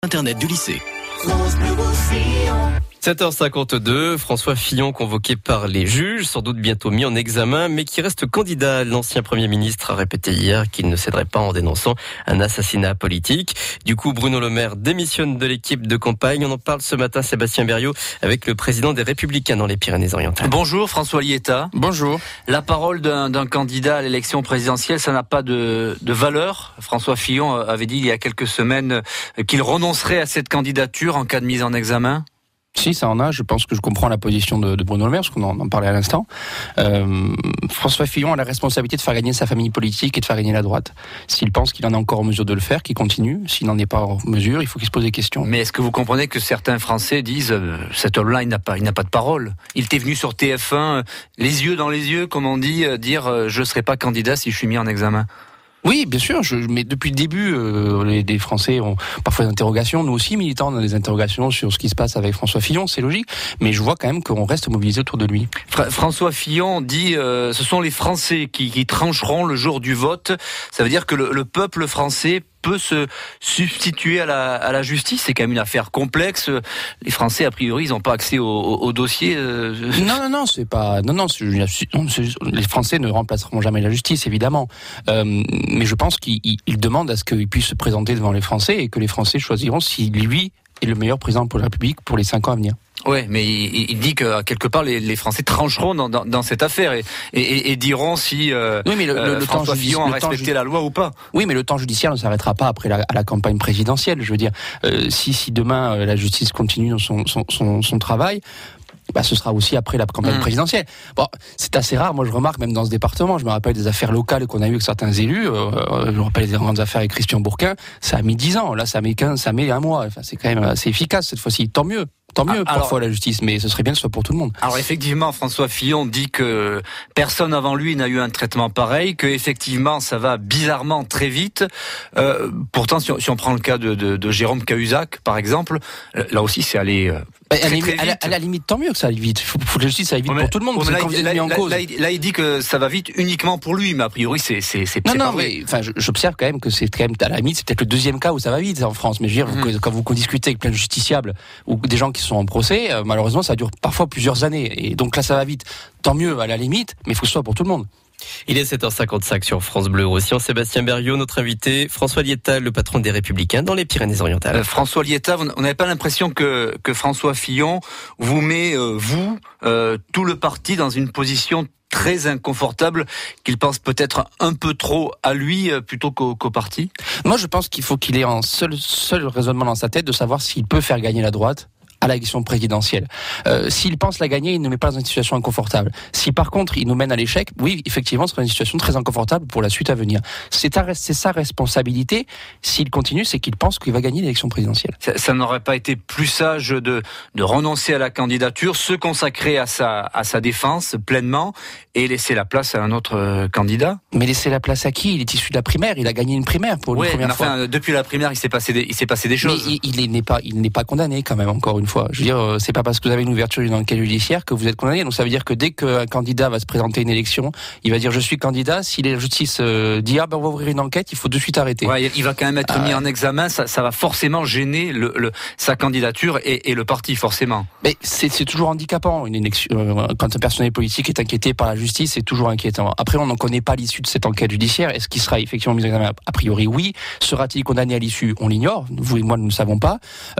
Internet du lycée. 7h52, François Fillon convoqué par les juges, sans doute bientôt mis en examen, mais qui reste candidat. L'ancien Premier ministre a répété hier qu'il ne céderait pas en dénonçant un assassinat politique. Du coup, Bruno Le Maire démissionne de l'équipe de campagne. On en parle ce matin, Sébastien Berriot, avec le président des Républicains dans les Pyrénées-Orientales. Bonjour François Lietta. Bonjour. La parole d'un candidat à l'élection présidentielle, ça n'a pas de valeur. François Fillon avait dit il y a quelques semaines qu'il renoncerait à cette candidature en cas de mise en examen. Si, ça en a. Je pense que je comprends la position de Bruno Le Maire, parce qu'on en parlait à l'instant. François Fillon a la responsabilité de faire gagner sa famille politique et de faire gagner la droite. S'il pense qu'il en est encore en mesure de le faire, qu'il continue. S'il n'en est pas en mesure, il faut qu'il se pose des questions. Mais est-ce que vous comprenez que certains Français disent cet homme-là, il n'a pas de parole. Il était venu sur TF1, les yeux dans les yeux, comme on dit, dire je ne serai pas candidat si je suis mis en examen. Oui, bien sûr, mais depuis le début, les Français ont parfois des interrogations. Nous aussi, militants, on a des interrogations sur ce qui se passe avec François Fillon, c'est logique. Mais je vois quand même qu'on reste mobilisé autour de lui. François Fillon dit ce sont les Français qui trancheront le jour du vote. Ça veut dire que le peuple français peut se substituer à la justice. C'est quand même une affaire complexe. Les Français, a priori, ils n'ont pas accès au dossier. Non, c'est pas. Non, les Français ne remplaceront jamais la justice, évidemment. Mais je pense qu'ils demandent à ce qu'il puisse se présenter devant les Français et que les Français choisiront si lui est le meilleur président pour la République pour les 5 ans à venir. Ouais, mais il dit que quelque part les Français trancheront dans cette affaire et diront si oui, mais le François Fillon a respecté la loi ou pas. Oui, mais le temps judiciaire ne s'arrêtera pas après la campagne présidentielle. Je veux dire, si demain la justice continue son travail, ce sera aussi après la campagne présidentielle. Bon, c'est assez rare. Moi, je remarque même dans ce département, je me rappelle des affaires locales qu'on a eues avec certains élus. Je me rappelle des grandes affaires avec Christian Bourquin. Ça a mis 10 ans. Là, ça met 1 mois. Enfin, c'est quand même assez efficace cette fois-ci. Tant mieux. Parfois la justice, mais ce serait bien que ce soit pour tout le monde. Alors effectivement, François Fillon dit que personne avant lui n'a eu un traitement pareil, que effectivement ça va bizarrement très vite. Pourtant, si on prend le cas de Jérôme Cahuzac, par exemple, là aussi c'est allé très vite. À la limite, tant mieux que ça aille vite. Faut que la justice aille vite pour tout le monde. Là, il dit que ça va vite uniquement pour lui, mais a priori c'est pas vrai. Mais enfin, j'observe quand même que c'est quand même à la limite, c'est peut-être le deuxième cas où ça va vite en France. Mais je veux dire, quand vous discutez avec plein de justiciables ou des gens qui sont en procès, malheureusement, ça dure parfois plusieurs années. Et donc là, ça va vite. Tant mieux à la limite, mais il faut que ce soit pour tout le monde. Il est 7h55 sur France Bleu Roussillon. Sébastien Berriot, notre invité. François Lietta, le patron des Républicains dans les Pyrénées-Orientales. François Lietta, vous n'avez pas l'impression que François Fillon vous met, tout le parti dans une position très inconfortable, qu'il pense peut-être un peu trop à lui plutôt qu'au parti? Moi, je pense qu'il faut qu'il ait un seul raisonnement dans sa tête de savoir s'il peut faire gagner la droite à l'élection présidentielle. S'il pense la gagner, il ne met pas dans une situation inconfortable. Si par contre il nous mène à l'échec, oui, effectivement, ce sera une situation très inconfortable pour la suite à venir. C'est sa responsabilité. S'il continue, c'est qu'il pense qu'il va gagner l'élection présidentielle. Ça n'aurait pas été plus sage de renoncer à la candidature, se consacrer à sa défense pleinement et laisser la place à un autre candidat? Mais laisser la place à qui? Il est issu de la primaire. Il a gagné une primaire pour une première fois. Depuis la primaire, il s'est passé des choses. Mais il n'est pas condamné quand même, encore une fois. Je veux dire, c'est pas parce que vous avez une ouverture d'une enquête judiciaire que vous êtes condamné. Donc ça veut dire que dès qu'un candidat va se présenter à une élection, il va dire je suis candidat. Si la justice dit on va ouvrir une enquête, il faut de suite arrêter. Ouais, il va quand même être mis en examen. Ça va forcément gêner sa candidature et le parti forcément. Mais c'est toujours handicapant une élection. Quand un personnel politique est inquiété par la justice, c'est toujours inquiétant. Après, on n'en connaît pas l'issue de cette enquête judiciaire. Est-ce qu'il sera effectivement mis en examen? A priori, oui. Sera-t-il condamné à l'issue? On l'ignore. Vous et moi, nous ne savons pas.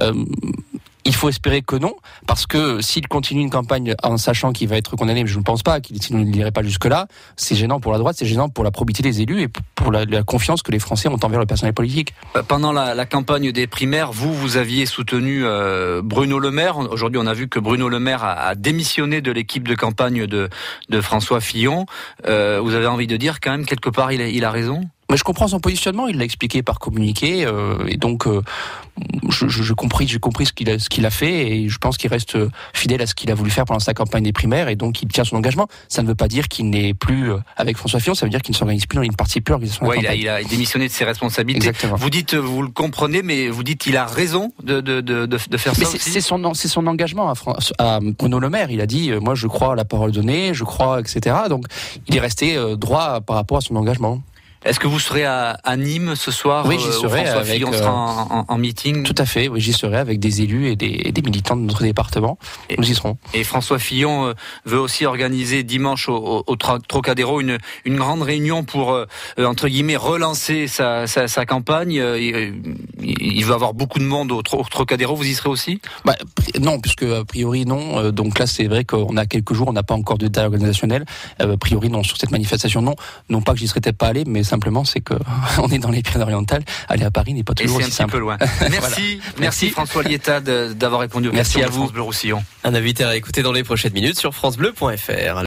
Il faut espérer que non, parce que s'il continue une campagne en sachant qu'il va être condamné, mais je ne pense pas qu'il n'irait pas jusque-là, c'est gênant pour la droite, c'est gênant pour la probité des élus et pour la confiance que les Français ont envers le personnel politique. Pendant la campagne des primaires, vous aviez soutenu Bruno Le Maire. Aujourd'hui, on a vu que Bruno Le Maire a démissionné de l'équipe de campagne de François Fillon. Vous avez envie de dire quand même, quelque part, il a raison? Mais je comprends son positionnement, il l'a expliqué par communiqué, et donc j'ai compris ce qu'il a fait, et je pense qu'il reste fidèle à ce qu'il a voulu faire pendant sa campagne des primaires, et donc il tient son engagement. Ça ne veut pas dire qu'il n'est plus avec François Fillon, ça veut dire qu'il ne s'organise plus, il ne participe plus à l'organisation de la campagne. Il a démissionné de ses responsabilités. Exactement. Vous dites, vous le comprenez, mais vous dites qu'il a raison de faire mais ça. C'est son engagement à Bruno Le Maire. Il a dit, moi je crois à la parole donnée, je crois, etc. Donc il est resté droit par rapport à son engagement. Est-ce que vous serez à Nîmes ce soir? Oui, j'y serai. François Fillon sera en meeting. Tout à fait, oui, j'y serai avec des élus et des militants de notre département. Nous y serons. Et François Fillon veut aussi organiser dimanche au Trocadéro une grande réunion pour, entre guillemets, relancer sa campagne. Il veut avoir beaucoup de monde au Trocadéro. Vous y serez aussi? Non, puisque a priori non. Donc là, c'est vrai qu'on a quelques jours, on n'a pas encore de date organisationnelle. A priori non, sur cette manifestation non. Non pas que j'y serais peut-être pas allé, mais simplement c'est que on est dans les Pyrénées-Orientales. Aller à Paris n'est pas toujours aussi simple. C'est un petit peu loin. Merci, voilà. Merci François Liétad d'avoir répondu aux questions de France Bleu Roussillon. Un invité à écouter dans les prochaines minutes sur francebleu.fr.